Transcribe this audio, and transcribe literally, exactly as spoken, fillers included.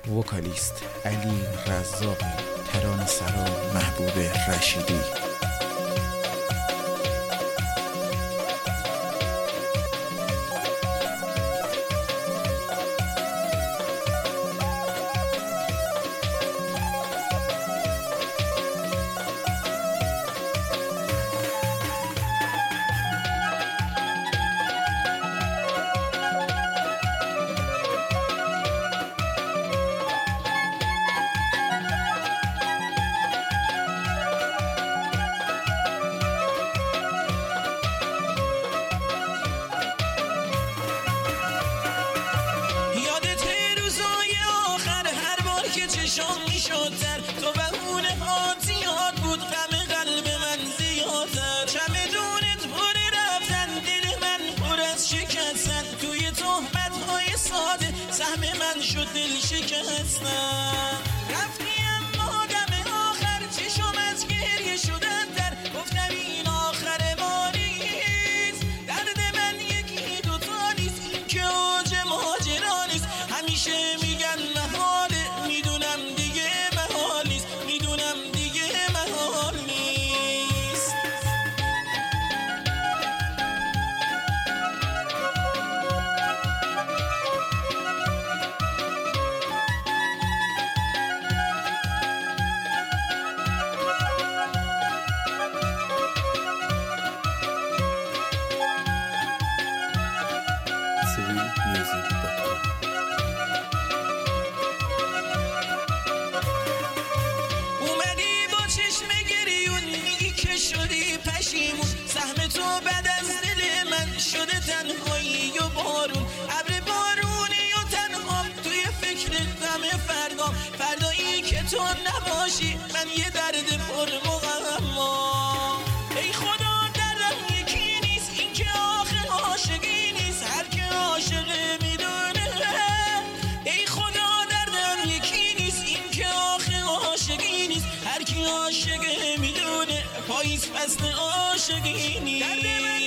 وکالیست علی رزاقی، ترانه‌سرا محبوب رشیدی. تو بهونه ها زیاد بود، غم قلب من زیادتر. چمدونت پر رفتن، دل من پر از شکستن. توی تهمت های ساده سهم من شد دل شکستن. رفتی اما دم آخر چشم از گریه شدن در. گفتم این آخر ما نیست، درد من یکی دوتا نیست، این که اوج ماجرا نیست. همیشه میگن محاله، میدونم دیگه محال نیست، میدونم دیگه محال نیست. شدی پشیمون، سهم تو بعد از دل من شده تنهایی و بارون. ابر بارونی و تنهام توی فکر غم فردام. فردایی که تو نباشی من یه درد پر مغمام. ای خدا دردم یکی نیست، این که آخه عاشقی نیست، هر که عاشقه میدونه. ای خدا دردم یکی نیست، این که آخه عاشقی نیست، هر کی عاشقه میدونه. پاییز فصل عاشقی نیست.